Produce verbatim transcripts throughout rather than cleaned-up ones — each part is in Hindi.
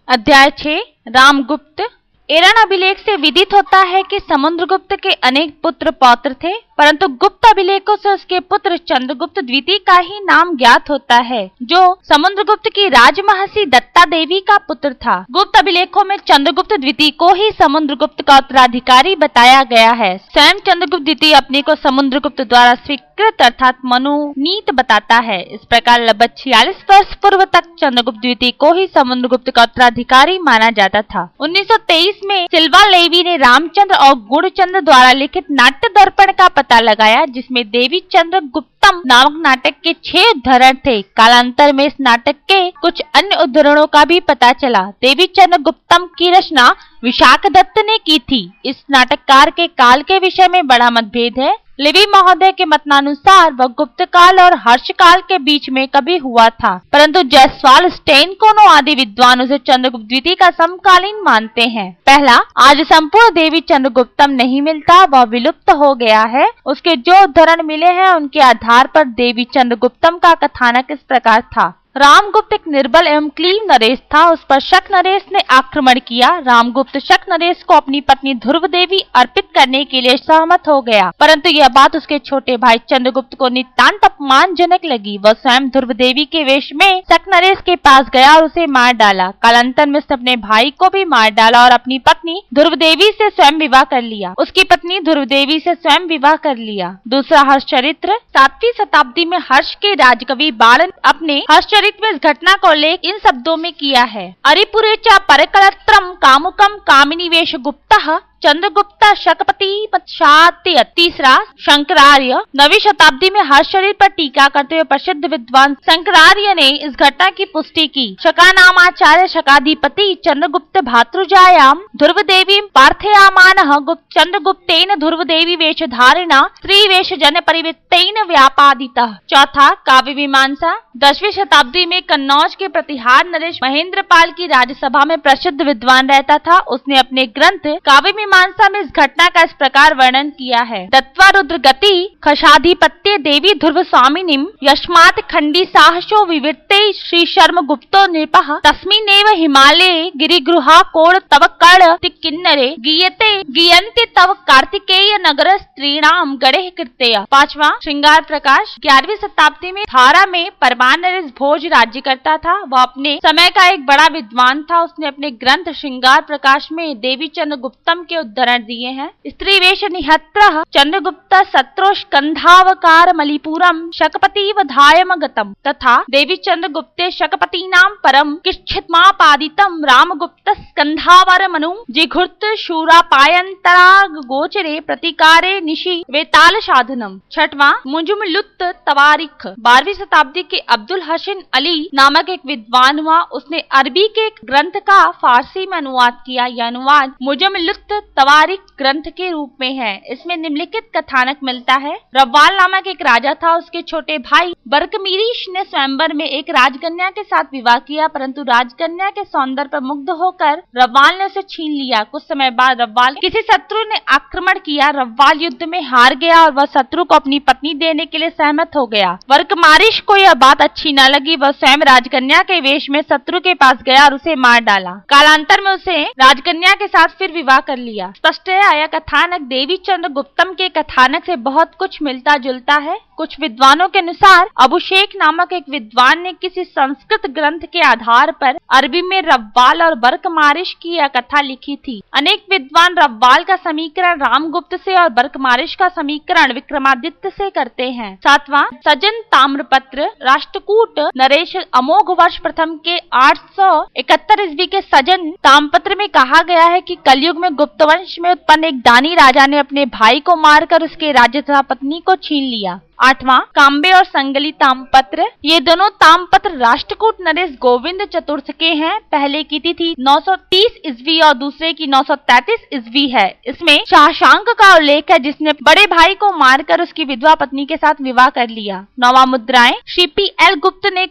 अध्याय छह रामगुप्त। एरन अभिलेख से विदित होता है कि समुद्रगुप्त के अनेक पुत्र पौत्र थे, परंतु गुप्त अभिलेखों से उसके पुत्र चंद्रगुप्त द्वितीय का ही नाम ज्ञात होता है, जो समुद्रगुप्त की राजमहर्षि दत्ता देवी का पुत्र था। गुप्त अभिलेखों में चंद्रगुप्त द्वितीय को ही समुद्रगुप्त का उत्तराधिकारी बताया गया है। स्वयं चंद्रगुप्त द्वितीय अपने को समुद्रगुप्त द्वारा स्वीकृत अर्थात मनोनीत बताता है। इस प्रकार लगभग छियालीस वर्ष पूर्व तक चंद्रगुप्त द्वितीय को ही समुद्रगुप्त का उत्तराधिकारी माना जाता था। उन्नीस सौ तेईस में सिल्वा लेवी ने रामचंद्र और गुणचंद्र द्वारा लिखित नाट्य दर्पण का पता लगाया, जिसमें देवी चंद्र गुप्तम नामक नाटक के छह उद्धरण थे। कालांतर में इस नाटक के कुछ अन्य उद्धरणों का भी पता चला। देवी चंद्र गुप्तम की रचना विशाख दत्त ने की थी। इस नाटककार के काल के विषय में बड़ा मतभेद है। लेवी महोदय के मतानुसार वह गुप्त काल और हर्ष काल के बीच में कभी हुआ था, परंतु जायसवाल, स्टेनकोनो आदि विद्वान उसे चंद्रगुप्त द्वितीय का समकालीन मानते हैं। पहला, आज संपूर्ण देवी चंद्रगुप्तम नहीं मिलता, वह विलुप्त हो गया है। उसके जो उद्धरण मिले हैं उनके आधार पर देवी चंद्रगुप्तम का कथानक इस प्रकार था। रामगुप्त एक निर्बल एवं क्लीन नरेश था। उस पर शक नरेश ने आक्रमण किया। रामगुप्त शक नरेश को अपनी पत्नी ध्रुव देवी अर्पित करने के लिए सहमत हो गया, परंतु यह बात उसके छोटे भाई चंद्रगुप्त को नितांत अपमानजनक लगी। वह स्वयं ध्रुव देवी के वेश में शक नरेश के पास गया और उसे मार डाला। कालांतर में उसने अपने भाई को भी मार डाला और अपनी पत्नी ध्रुव देवी से स्वयं विवाह कर लिया। उसकी पत्नी ध्रुव देवी से स्वयं विवाह कर लिया। दूसरा हर्ष चरित्र। सातवीं शताब्दी में हर्ष के राजकवि बालन अपने हर्ष में इस घटना को उल्लेख इन शब्दों में किया है। अरिपुरेचा परकलत्रम कामुकम कामिनीवेश गुप्तः चंद्रगुप्त शकपति पश्चात्य। तीसरा शंकरार्य। नवीं शताब्दी में हर्ष चरित्र पर टीका करते हुए प्रसिद्ध विद्वान शंकरार्य ने इस घटना की पुष्टि की। शकानामाचार्य शकाधिपति चंद्रगुप्त भातृजायाम ध्रुव देवी पार्थयामानः गुप्त चंद्रगुप्तेन ध्रुव देवी वेशधारिणा स्त्री वेश जन परिवृत्तेन व्यापादितः। चौथा काव्य मीमांसा। दसवीं शताब्दी में कन्नौज के प्रतिहार नरेश महेंद्रपाल की राज्यसभा में प्रसिद्ध विद्वान रहता था। उसने अपने ग्रंथ काव्य मीमांसा में इस घटना का इस प्रकार वर्णन किया है। दत्वा रुद्र गति खशाधिपत्य देवी ध्रुव स्वामिनीम यस्मात् खंडी साहसो विवृत्ते श्री शर्म गुप्तो नृपः तस्मिन्नेव हिमालये गिरिगृहा कोण तव कर्ण किन्नरे गीयते गीयन्ते तव कार्तिकेय नगर स्त्रीणाम गणेह कृत्य। पांचवा श्रृंगार प्रकाश। ग्यारहवीं शताब्दी में थारा में परमान नरेश भोज राज्य करता था। वह अपने समय का एक बड़ा विद्वान था। उसने अपने ग्रंथ श्रृंगार प्रकाश में देवी चंद्रगुप्तम के उद्धरण दिए हैं। स्त्री वेश निहत्र चंद्रगुप्त सत्रो स्कंधावकार मलिपुरम शकपतिव धायमगतम तथा देवी चंद्रगुप्ते शकपति नाम परम किच्छित्मापादितम रामगुप्त स्कंधावर मनु जिघुर्त शूरापायंतरा गोचरे प्रतिकारे निशि वेताल साधनम। छठवां मुजुमलुत्त तवारिख। बारहवीं शताब्दी के अब्दुल हसन अली नामक एक विद्वान हुआ। उसने अरबी के एक ग्रंथ का फारसी में अनुवाद किया। यह अनुवाद मुजुमलुत्त तवारिख ग्रंथ के रूप में है। इसमें निम्नलिखित कथानक मिलता है। रव्वाल नामक एक राजा था। उसके छोटे भाई बरकमीरीश ने स्वयंवर में एक राजकन्या के साथ विवाह किया, परंतु राजकन्या के सौंदर्य पर मुग्ध होकर रव्वाल ने उसे छीन लिया। कुछ समय बाद रव्वाल किसी शत्रु ने आक्रमण किया। रव्वाल युद्ध में हार गया और वह शत्रु को अपनी पत्नी देने के लिए सहमत हो गया। बरकमारिश को यह बात अच्छी न लगी। वह स्वयं राजकन्या के वेश में शत्रु के पास गया और उसे मार डाला। कालांतर में उसे राजकन्या के साथ फिर विवाह कर लिया। स्पष्ट है यह कथानक देवी चंद्रगुप्तम के कथानक से बहुत कुछ मिलता जुलता है। कुछ विद्वानों के अनुसार अबुशेख नामक एक विद्वान ने किसी संस्कृत ग्रंथ के आधार पर अरबी में रव्वाल और बरकमारिश की यह कथा लिखी थी। अनेक विद्वान रव्वाल का समीकरण रामगुप्त से और बरकमारिश का समीकरण विक्रमादित्य से करते हैं। सातवां सजन ताम्रपत्र। राष्ट्रकूट नरेश अमोघ वर्ष प्रथम के आठ सौ इकहत्तर ईस्वी के सजन ताम्रपत्र में कहा गया है कि कलयुग में गुप्त वंश में उत्पन्न एक दानी राजा ने अपने भाई को मारकर उसके राज्य तथा पत्नी को छीन लिया। आठवां काम्बे और संगली ताम्रपत्र। ये दोनों ताम्रपत्र राष्ट्रकूट नरेश गोविंद चतुर्थ के हैं। पहले की तिथि नौ सौ तीस ईस्वी और दूसरे की नौ सौ तैंतीस ईस्वी है। इसमें शाशांक का उल्लेख है, जिसने बड़े भाई को मारकर उसकी विधवा पत्नी के साथ विवाह कर लिया। नौवां मुद्राएं। श्री पी एल गुप्त ने कुछ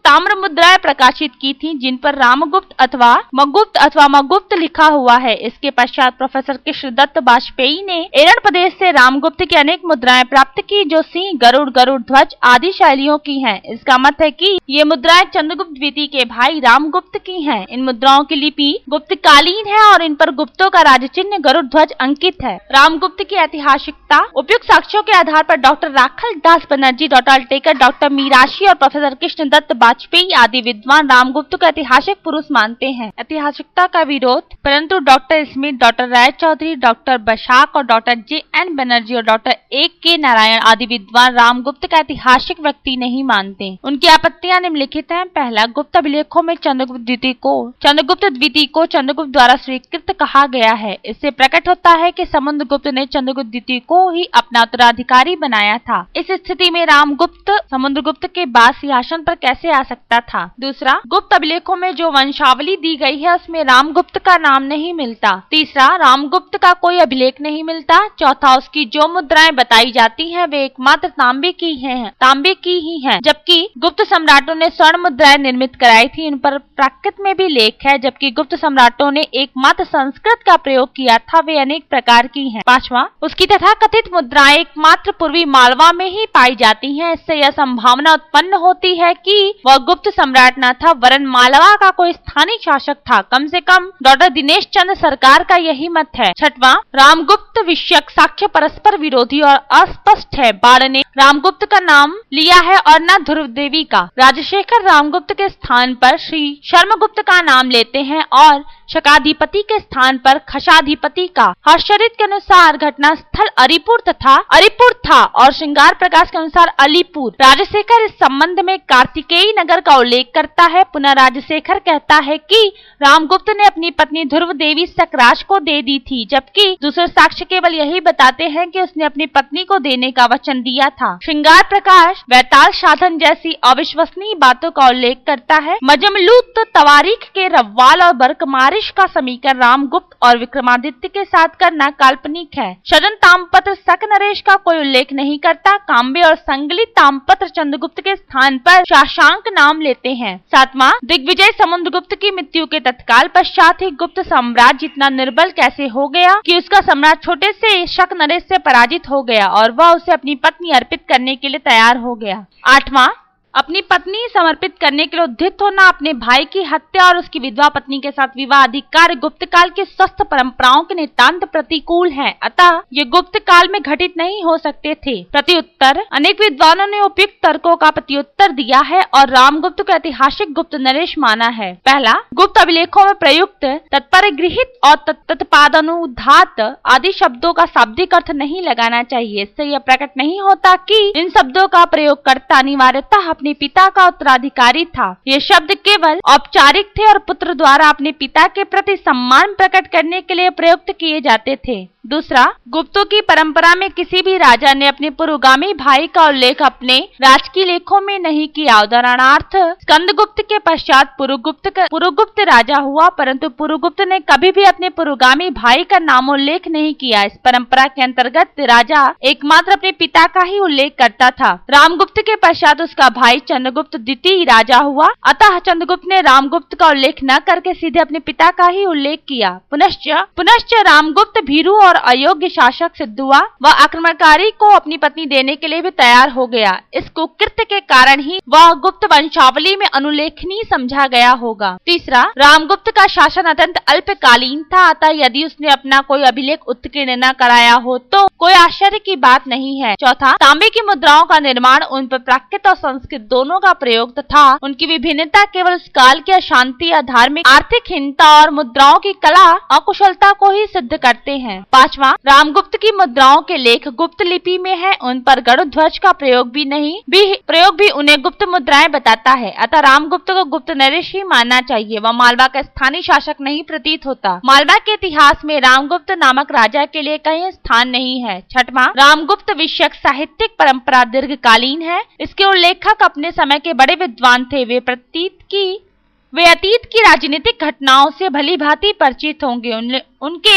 ताम्र मुद्राएं प्रकाशित की थी जिन पर रामगुप्त अथवा मगुप्त अथवा मगुप्त लिखा हुआ है। इसके पश्चात प्रोफेसर कृष्णदत्त बाजपेयी ने एरण प्रदेश से रामगुप्त की अनेक मुद्राएं प्राप्त की जो सिंह, गरुड़, गरुड़ ध्वज आदि शैलियों की हैं। इसका मत है कि ये मुद्राएं चंद्रगुप्त द्वितीय के भाई रामगुप्त की हैं। इन मुद्राओं की लिपि गुप्तकालीन है और इन पर गुप्तों का राजचिन्ह गरुड़ ध्वज अंकित है। रामगुप्त की ऐतिहासिकता उपयुक्त साक्ष्यों के आधार पर doctor Rakhal Das Banerjee, doctor Altekar, doctor Mirashi और प्रोफेसर कृष्णदत्त बाजपेयी आदि विद्वान रामगुप्त को ऐतिहासिक पुरुष मानते हैं। ऐतिहासिकता का विरोध परंतु doctor Smith, doctor Ray Chaudhuri, doctor Basak और डॉक्टर जे एन बनर्जी और डॉक्टर ए के नारायण आदि विद्वान रामगुप्त का ऐतिहासिक व्यक्ति नहीं मानते। उनकी आपत्तियां निम्नलिखित हैं। पहला, गुप्त अभिलेखों में चंद्रगुप्त द्वितीय को चंद्रगुप्त द्वितीय को चंद्रगुप्त द्वारा स्वीकृत कहा गया है। इससे प्रकट होता है कि समुद्रगुप्त ने चंद्रगुप्त द्वितीय को ही अपना उत्तराधिकारी बनाया था। इस स्थिति में रामगुप्त समुद्रगुप्त के बाद सिंहासन पर कैसे आ सकता था। दूसरा, गुप्त अभिलेखों में जो वंशावली दी गई है उसमें रामगुप्त का नाम नहीं मिलता। तीसरा, रामगुप्त का कोई अभिलेख नहीं मिलता। चौथा, उसकी जो मुद्राएं बताई जाती हैं वे एकमात्र तांबे की हैं तांबे की ही हैं, जबकि गुप्त सम्राटों ने स्वर्ण मुद्राएं निर्मित कराई थी। इन पर प्राकृत में भी लेख है। जबकि गुप्त सम्राटों ने एकमात्र संस्कृत का प्रयोग किया था, वे अनेक प्रकार की हैं। पांचवा, उसकी तथाकथित मुद्राएं एकमात्र पूर्वी मालवा में ही पाई जाती हैं। इससे यह संभावना उत्पन्न होती है कि वह गुप्त सम्राट न था वरन मालवा का कोई स्थानीय शासक था। कम से कम डॉक्टर दिनेश चंद्र सरकार का यही मत है। छठवां, रामगुप्त विषयक साक्ष्य परस्पर विरोधी और अस्पष्ट है। बाण ने रामगुप्त का नाम लिया है और न ध्रुव देवी का। राजशेखर रामगुप्त के स्थान पर श्री शर्मगुप्त का नाम लेते हैं और शकाधिपति के स्थान पर खशाधिपति का। हर्षचरित के अनुसार घटना स्थल अरिपुर तथा अरिपुर था और श्रृंगार प्रकाश के अनुसार अलीपुर। राजशेखर इस संबंध में कार्तिकेय नगर का उल्लेख करता है। पुनः राजशेखर कहता है कि रामगुप्त ने अपनी पत्नी ध्रुव देवी सकराज को दे दी थी, जबकि दूसरे साक्ष्य केवल यही बताते हैं कि उसने अपनी पत्नी को देने का वचन दिया था। श्रृंगार प्रकाश वैताल साधन जैसी अविश्वसनीय बातों का उल्लेख करता है। मजमलूत तवारीख के रव्वाल और बरकमारिश का समीकरण रामगुप्त और विक्रमादित्य के साथ करना काल्पनिक है। शरण ताम्रपत्र शक नरेश का कोई उल्लेख नहीं करता। काम्बे और संगलित ताम्रपत्र चंद्रगुप्त के स्थान पर शाशांक नाम लेते हैं। सातवां, दिग्विजय समुद्रगुप्त की मृत्यु के तत्काल पश्चात ही गुप्त साम्राज्य इतना निर्बल कैसे हो गया कि उसका सम्राट छोटे से शक नरेश से पराजित हो गया और वह उसे अपनी पत्नी अर्पित करने के लिए तैयार हो गया। आठवां, अपनी पत्नी समर्पित करने के लिए उद्यत होना, अपने भाई की हत्या और उसकी विधवा पत्नी के साथ विवाह आदि कार्य गुप्त काल की स्वस्थ परंपराओं के नितांत प्रतिकूल हैं। अतः ये गुप्त काल में घटित नहीं हो सकते थे। प्रत्युत्तर, अनेक विद्वानों ने उपयुक्त तर्कों का प्रत्युत्तर दिया है और रामगुप्त को ऐतिहासिक गुप्त नरेश माना है। पहला, गुप्त अभिलेखों में प्रयुक्त तत्परिगृहित और तत्पादनुधात आदि शब्दों का शाब्दिक अर्थ नहीं लगाना चाहिए। इससे यह प्रकट नहीं होता कि इन शब्दों का प्रयोगकर्ता अनिवार्यतः अपने पिता का उत्तराधिकारी था। ये शब्द केवल औपचारिक थे और पुत्र द्वारा अपने पिता के प्रति सम्मान प्रकट करने के लिए प्रयुक्त किए जाते थे। दूसरा, गुप्तों की परंपरा में किसी भी राजा ने अपने पुरोगामी भाई का उल्लेख अपने राजकीय लेखों में नहीं किया। उदाहरणार्थ, स्कंदगुप्त के पश्चात पुरुगुप्त पुरुगुप्त राजा हुआ, परंतु पुरुगुप्त ने कभी भी अपने पुरोगामी भाई का नामोल्लेख नहीं किया। इस परंपरा के अंतर्गत राजा एकमात्र अपने पिता का ही उल्लेख करता था। रामगुप्त के पश्चात उसका भाई चंद्रगुप्त द्वितीय राजा हुआ, अतः चंद्रगुप्त ने रामगुप्त का उल्लेख न करके सीधे अपने पिता का ही उल्लेख किया। पुनश्च पुनश्च रामगुप्त भीरू और अयोग्य शासक सिद्ध हुआ। वह आक्रमणकारी को अपनी पत्नी देने के लिए भी तैयार हो गया। इस कुकृत्य के कारण ही वह गुप्त वंशावली में अनुल्लेखनीय समझा गया होगा। तीसरा, रामगुप्त का शासन अत्यंत अल्पकालीन था, अतः यदि उसने अपना कोई अभिलेख उत्कीर्ण न कराया हो तो कोई आश्चर्य की बात नहीं है। चौथा, तांबे की मुद्राओं का निर्माण, उन पर प्राकृत और संस्कृत दोनों का प्रयोग तथा उनकी विभिन्नता केवल उस काल की अशांति या धार्मिक आर्थिक हीनता और मुद्राओं की कला अकुशलता को ही सिद्ध करते हैं। पांचवा, रामगुप्त की मुद्राओं के लेख गुप्त लिपि में है। उन पर गरुड़ ध्वज का प्रयोग भी नहीं भी प्रयोग भी उन्हें गुप्त मुद्राएं बताता है। अतः रामगुप्त को गुप्त नरेश ही मानना चाहिए। वह मालवा का स्थानीय शासक नहीं प्रतीत होता। मालवा के इतिहास में रामगुप्त नामक राजा के लिए कहीं स्थान नहीं है। छठवां, रामगुप्त विषयक साहित्यिक परंपरा दीर्घकालीन है। इसके उल्लेखक अपने समय के बड़े विद्वान थे। वे प्रतीत की वे अतीत की राजनीतिक घटनाओं से भली भांति परिचित होंगे। उन, उनके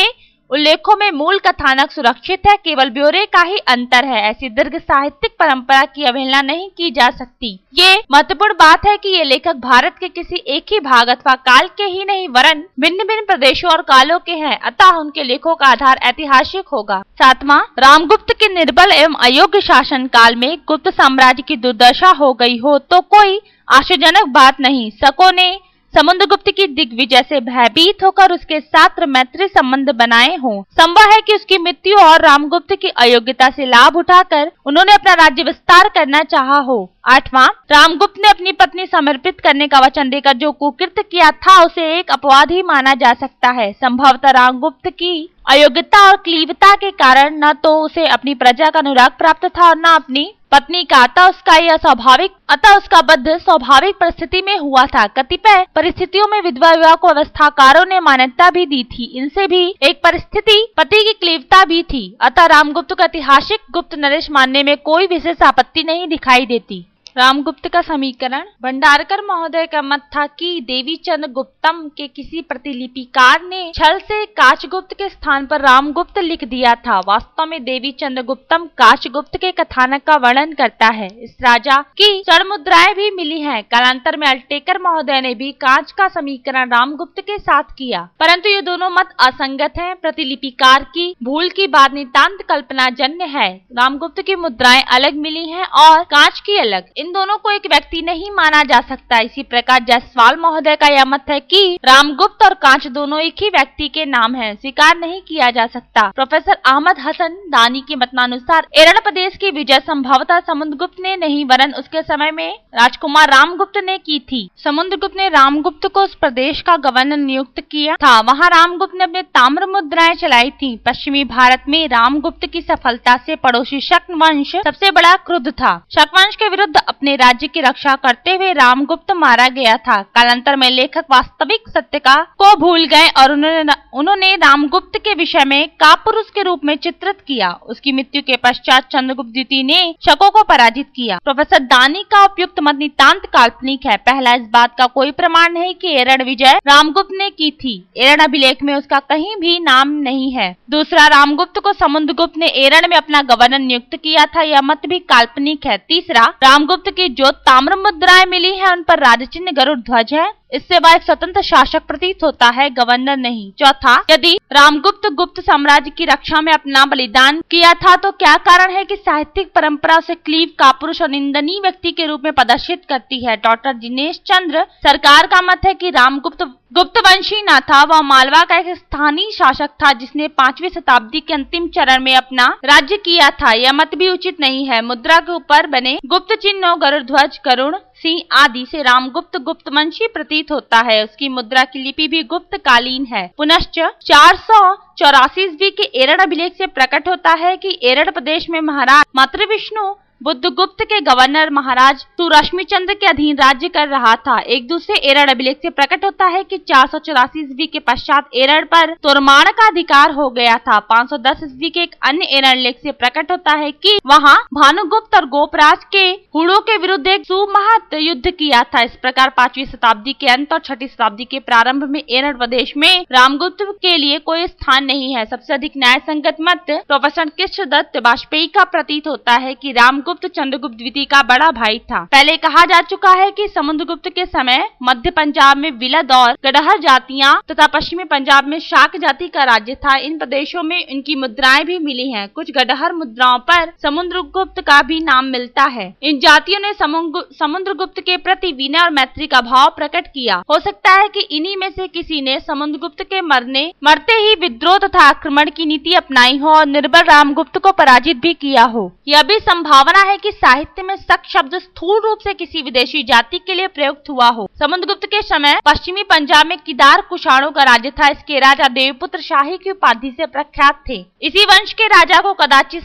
उल्लेखों में मूल कथानक सुरक्षित है, केवल ब्यौरे का ही अंतर है। ऐसी दीर्घ साहित्यिक परंपरा की अवहेलना नहीं की जा सकती। ये महत्वपूर्ण बात है कि ये लेखक भारत के किसी एक ही भाग अथवा काल के ही नहीं वरन भिन्न भिन्न प्रदेशों और कालों के हैं, अतः उनके लेखों का आधार ऐतिहासिक होगा। सातवां, रामगुप्त के निर्बल एवं अयोग्य शासन काल में गुप्त साम्राज्य की दुर्दशा हो गई हो तो कोई आश्चर्यजनक बात नहीं। शकों ने समुद्रगुप्त की दिग्विजय से भयभीत होकर उसके साथ मैत्री संबंध बनाए हों। संभव है कि उसकी मृत्यु और रामगुप्त की अयोग्यता से लाभ उठाकर उन्होंने अपना राज्य विस्तार करना चाहा हो। आठवां, रामगुप्त ने अपनी पत्नी समर्पित करने का वचन देकर जो कुकृत्य किया था उसे एक अपवाद ही माना जा सकता है। संभवतः रामगुप्त की अयोग्यता और क्लीवता के कारण न तो उसे अपनी प्रजा का अनुराग प्राप्त था और न अपनी पत्नी का, अतः उसका यह स्वाभाविक अतः उसका बद्ध स्वाभाविक परिस्थिति में हुआ था। कतिपय परिस्थितियों में विधवा विवाह को अवस्थाकारों ने मान्यता भी दी थी। इनसे भी एक परिस्थिति पति की क्लीवता भी थी। अतः रामगुप्त को ऐतिहासिक गुप्त नरेश मानने में कोई विशेष आपत्ति नहीं दिखाई देती। रामगुप्त का समीकरण। भंडारकर महोदय का मत था कि देवीचंद गुप्तम के किसी प्रतिलिपिकार ने छल से काचगुप्त के स्थान पर रामगुप्त लिख दिया था। वास्तव में देवीचंद गुप्तम काचगुप्त के कथानक का वर्णन करता है। इस राजा की स्वर्ण मुद्राएं भी मिली हैं। कालांतर में अल्टेकर महोदय ने भी कांच का समीकरण रामगुप्त के साथ किया, परंतु ये दोनों मत असंगत हैं। प्रतिलिपिकार की भूल की बात नितांत कल्पना जन्य है। रामगुप्त की मुद्राएं अलग मिली हैं और कांच की अलग। इन दोनों को एक व्यक्ति नहीं माना जा सकता। इसी प्रकार जायसवाल महोदय का यह मत है कि रामगुप्त और कांच दोनों एक ही व्यक्ति के नाम हैं, स्वीकार नहीं किया जा सकता। प्रोफेसर अहमद हसन दानी के मतानुसार एरड़ प्रदेश की विजय संभवतः समुद्रगुप्त ने नहीं वरन उसके समय में राजकुमार रामगुप्त ने की थी। समुद्रगुप्त ने रामगुप्त को उस प्रदेश का गवर्नर नियुक्त किया था। वहाँ रामगुप्त ने अपने ताम्र मुद्राएं चलाई थी। पश्चिमी भारत में रामगुप्त की सफलता से पड़ोसी शक वंश सबसे बड़ा क्रुद्ध था। शक वंश के विरुद्ध अपने राज्य की रक्षा करते हुए रामगुप्त मारा गया था। कालांतर में लेखक वास्तविक सत्य का को भूल गए और उन्होंने उन्होंने रामगुप्त के विषय में कापुरुष के रूप में चित्रित किया। उसकी मृत्यु के पश्चात चंद्रगुप्त द्वितीय ने शकों को पराजित किया। प्रोफेसर दानी का उपयुक्त मत नितांत काल्पनिक है। पहला, इस बात का कोई प्रमाण नहीं कि एरड़ विजय रामगुप्त ने की थी। एरड़ अभिलेख में उसका कहीं भी नाम नहीं है। दूसरा, रामगुप्त को समुद्रगुप्त ने एरड़ में अपना गवर्नर नियुक्त किया था। यह मत भी काल्पनिक है। तीसरा, रामगुप्त की जो ताम्र मुद्राएं मिली हैं उन पर राजचिन्ह गरुड़ ध्वज है। इससे वह एक स्वतंत्र शासक प्रतीत होता है, गवर्नर नहीं। चौथा, यदि रामगुप्त गुप्त साम्राज्य की रक्षा में अपना बलिदान किया था तो क्या कारण है कि साहित्यिक परंपरा उसे क्लीव कापुरुष और निंदनीय व्यक्ति के रूप में प्रदर्शित करती है। डॉक्टर दिनेश चंद्र सरकार का मत है कि रामगुप्त गुप्त वंशी न था, वह मालवा का एक स्थानीय शासक था जिसने पांचवी शताब्दी के अंतिम चरण में अपना राज्य किया था। यह मत भी उचित नहीं है। मुद्रा के ऊपर बने गुप्त चिन्हों गरुड़ ध्वज, करुण सिंह आदि से रामगुप्त गुप्त वंशी प्रतीत होता है। उसकी मुद्रा की लिपि भी गुप्त कालीन है। पुनश्च चार सौ चौरासी ईस्वी के एरड़ अभिलेख से प्रकट होता है कि एरड़ प्रदेश में महाराज मातृविष्णु बुद्धगुप्त के गवर्नर महाराज सुरश्मि चंद्र के अधीन राज्य कर रहा था। एक दूसरे एरड़ अभिलेख से प्रकट होता है कि चार सौ चौरासी ईस्वी के पश्चात एरड़ पर तोरमाण का अधिकार हो गया था। पाँच सौ दस ईस्वी के एक अन्य एरड़ लेख से प्रकट होता है कि वहां भानुगुप्त और गोपराज के हुड़ों के विरुद्ध एक सुमहत युद्ध किया था। इस प्रकार पांचवी शताब्दी के अंत और छठी शताब्दी के प्रारंभ में एरड़ प्रदेश में रामगुप्त के लिए कोई स्थान नहीं है। सबसे अधिक न्याय संगत मत प्रोफेसर कृष्णदत्त वाजपेयी का प्रतीत होता है कि राम गुप्त चंद्रगुप्त द्वितीय का बड़ा भाई था। पहले कहा जा चुका है कि समुद्रगुप्त के समय मध्य पंजाब में विलद और गडहर जातियां तथा पश्चिमी पंजाब में शाक जाति का राज्य था। इन प्रदेशों में इनकी मुद्राएं भी मिली हैं। कुछ गडहर मुद्राओं पर समुद्रगुप्त का भी नाम मिलता है। इन जातियों ने समुद्रगुप्त के प्रति विनय और मैत्री का भाव प्रकट किया। हो सकता है कि इन्हीं में से किसी ने समुद्रगुप्त के मरने मरते ही विद्रोह तथा आक्रमण की नीति अपनाई हो और निर्बल रामगुप्त को पराजित भी किया हो। यह भी संभावना है कि साहित्य में शक शब्द स्थूल रूप से किसी विदेशी जाति के लिए प्रयुक्त हुआ हो। समुद्रगुप्त के समय पश्चिमी पंजाब में किदार कुषाणों का राज्य था। इसके राजा देवपुत्र शाही की उपाधि से प्रख्यात थे। इसी वंश के राजा को कदाचित साहित्य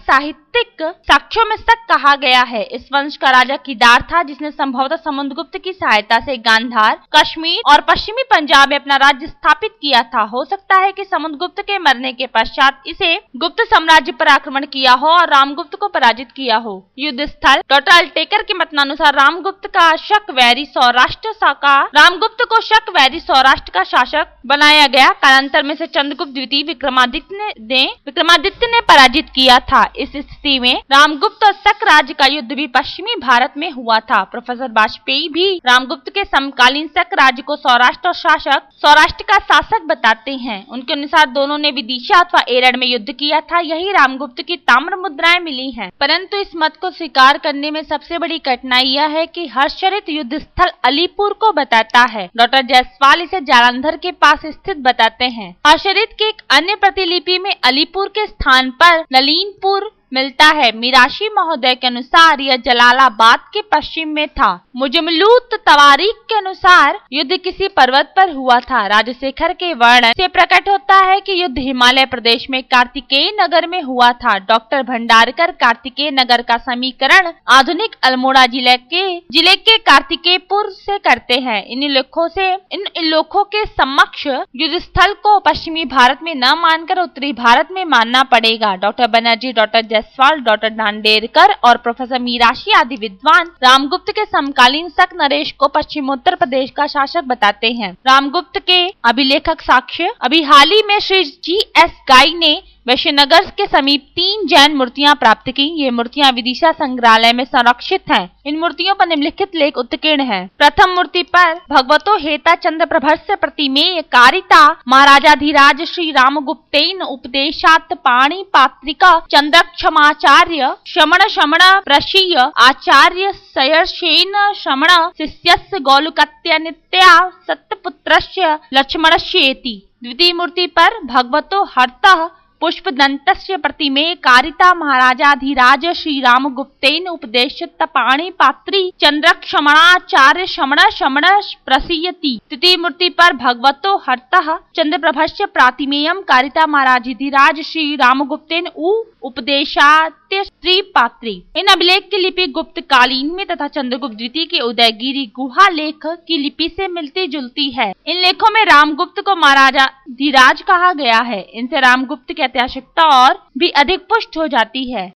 प्राकृतिक साक्ष्यों में शक कहा गया है। इस वंश का राजा किदार था, जिसने संभवतः समुद्रगुप्त की सहायता से गांधार, कश्मीर और पश्चिमी पंजाब में अपना राज्य स्थापित किया था। हो सकता है कि समुद्रगुप्त के मरने के पश्चात इसे गुप्त साम्राज्य पर आक्रमण किया हो और रामगुप्त को पराजित किया हो। युद्ध स्थल डॉक्टर अल्टेकर के मतानुसार रामगुप्त का शक वैरी सौराष्ट्र का रामगुप्त को शक वैरी सौराष्ट्र का शासक बनाया गया। कालांतर में से चंद्रगुप्त द्वितीय विक्रमादित्य ने विक्रमादित्य ने पराजित किया था। इस स्थिति में रामगुप्त और शक राज्य का युद्ध भी पश्चिमी भारत में हुआ था। प्रोफेसर वाजपेयी भी रामगुप्त के समकालीन शक राज्य को सौराष्ट्र और शासक सौराष्ट्र का शासक बताते हैं। उनके अनुसार दोनों ने विदिशा अथवा एरड़ में युद्ध किया था। यही रामगुप्त की ताम्र मुद्राएं मिली हैं। परंतु इस मत को स्वीकार करने में सबसे बड़ी कठिनाई यह है कि हर्षचरित युद्ध स्थल अलीपुर को बताता है। डॉक्टर जायसवाल इसे जालंधर के पास स्थित बताते हैं। हर्षचरित की एक अन्य प्रतिलिपि में अलीपुर के स्थान पर नलीनपुर मिलता है। मिराशी महोदय के अनुसार यह जलालाबाद के पश्चिम में था। मुजमलूत तवारीख के अनुसार युद्ध किसी पर्वत पर हुआ था। राजशेखर के वर्णन से प्रकट होता है कि युद्ध हिमालय प्रदेश में कार्तिकेय नगर में हुआ था। डॉक्टर भंडारकर कार्तिकेय नगर का समीकरण आधुनिक अल्मोड़ा जिले के जिले के कार्तिकेयपुर से करते हैं। इन लेखों से इन लेखों के समक्ष युद्ध स्थल को पश्चिमी भारत में न मानकर उत्तरी भारत में मानना पड़ेगा। Doctor Banerjee, doctor Jayaswal, doctor Danderkar और प्रोफेसर मीराशी आदि विद्वान रामगुप्त के समकालीन शक नरेश को पश्चिमोत्तर प्रदेश का शासक बताते हैं। रामगुप्त के अभिलेखक साक्ष्य अभी हाल ही में श्री जी एस गाई ने वैश्यनगर के समीप तीन जैन मूर्तियां प्राप्त की। ये मूर्तियां विदिशा संग्रहालय में संरक्षित हैं। इन मूर्तियों पर निम्नलिखित लेख उत्कीर्ण हैं। प्रथम मूर्ति पर भगवतो हेता चंद्र प्रभस्य प्रतिमेय कारिता महाराजाधिराज श्री रामगुप्तेन उपदेशात पाणी पात्रिका चंद्रक्षमाचार्य श्रमण श्रमण प्रशीय आचार्य सयर्षेन श्रमण शिष्यस्य गौलकत्या नित्या सत्यपुत्रस्य लक्ष्मणस्येति। द्वितीय मूर्ति पर भगवतो हर्तः पुष्पदंतस्य प्रतिमे कारिता महाराजाधिराज श्री रामगुप्तेन उपदेशत पाणी पात्री चंद्रक्षमणाचार्य श्रमण श्रमण प्रसीयति। तृतीय मूर्ति पर भगवतो हर्तः चंद्रप्रभस्य प्रातिमेयम कारिता महाराजाधिराज श्री रामगुप्तेन उ उपदेशात्य स्त्री पात्री। इन अभिलेख की लिपि गुप्त कालीन में तथा चंद्रगुप्त द्वितीय के उदयगिरी गुहा लेख की लिपि से मिलती जुलती है। इन लेखों में रामगुप्त को महाराजाधिराज कहा गया है। इनसे रामगुप्त की ऐतिहासिकता और भी अधिक पुष्ट हो जाती है।